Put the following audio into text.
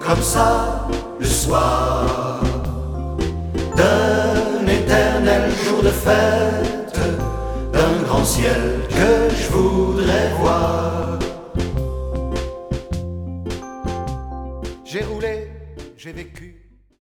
comme ça le soir d'un éternel jour de fête, d'un grand ciel que je voudrais voir. J'ai roulé, j'ai vécu